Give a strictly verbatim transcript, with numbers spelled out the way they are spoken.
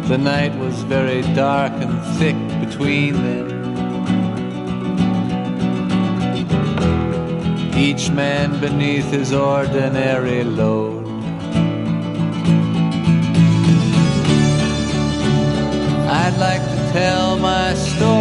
The night was very dark and thick between them. Each man beneath his ordinary load. I'd like to tell my story